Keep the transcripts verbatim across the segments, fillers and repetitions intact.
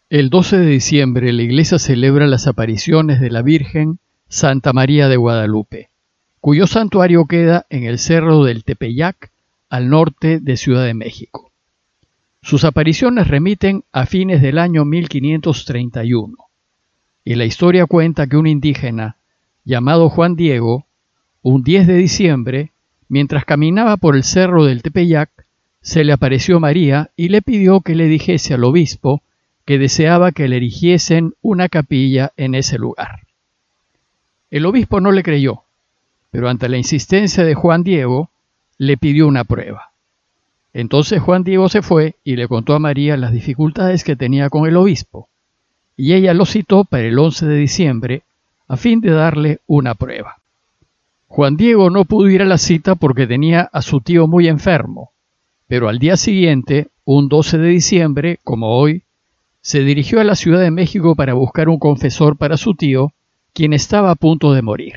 El doce de diciembre la iglesia celebra las apariciones de la Virgen Santa María de Guadalupe, cuyo santuario queda en el cerro del Tepeyac, al norte de Ciudad de México. Sus apariciones remiten a fines del año mil quinientos treinta y uno, y la historia cuenta que un indígena llamado Juan Diego, un diez de diciembre, mientras caminaba por el cerro del Tepeyac, se le apareció María y le pidió que le dijese al obispo que deseaba que le erigiesen una capilla en ese lugar. El obispo no le creyó, pero ante la insistencia de Juan Diego, le pidió una prueba. Entonces Juan Diego se fue y le contó a María las dificultades que tenía con el obispo, y ella lo citó para el once de diciembre a fin de darle una prueba. Juan Diego no pudo ir a la cita porque tenía a su tío muy enfermo, pero al día siguiente, un doce de diciembre, como hoy, se dirigió a la Ciudad de México para buscar un confesor para su tío, quien estaba a punto de morir.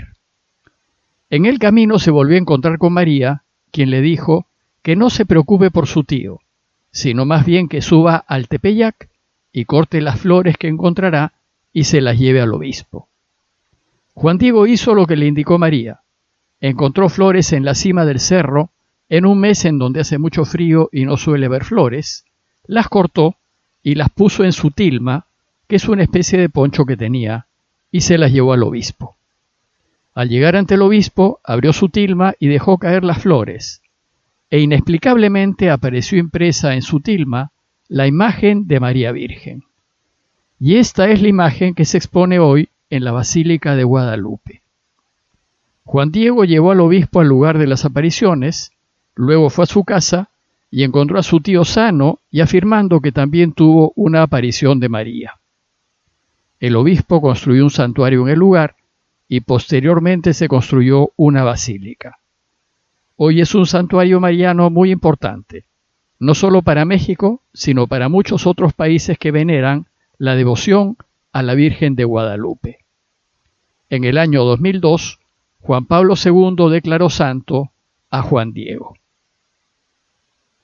En el camino se volvió a encontrar con María, quien le dijo que no se preocupe por su tío, sino más bien que suba al Tepeyac y corte las flores que encontrará y se las lleve al obispo. Juan Diego hizo lo que le indicó María. Encontró flores en la cima del cerro, en un mes en donde hace mucho frío y no suele ver flores, las cortó y las puso en su tilma, que es una especie de poncho que tenía, y se las llevó al obispo. Al llegar ante el obispo, abrió su tilma y dejó caer las flores, e inexplicablemente apareció impresa en su tilma la imagen de María Virgen. Y esta es la imagen que se expone hoy en la Basílica de Guadalupe. Juan Diego llevó al obispo al lugar de las apariciones, luego fue a su casa y encontró a su tío sano y afirmando que también tuvo una aparición de María. El obispo construyó un santuario en el lugar y posteriormente se construyó una basílica. Hoy es un santuario mariano muy importante, no solo para México, sino para muchos otros países que veneran la devoción a la Virgen de Guadalupe. En el año dos mil dos, Juan Pablo segundo declaró santo a Juan Diego.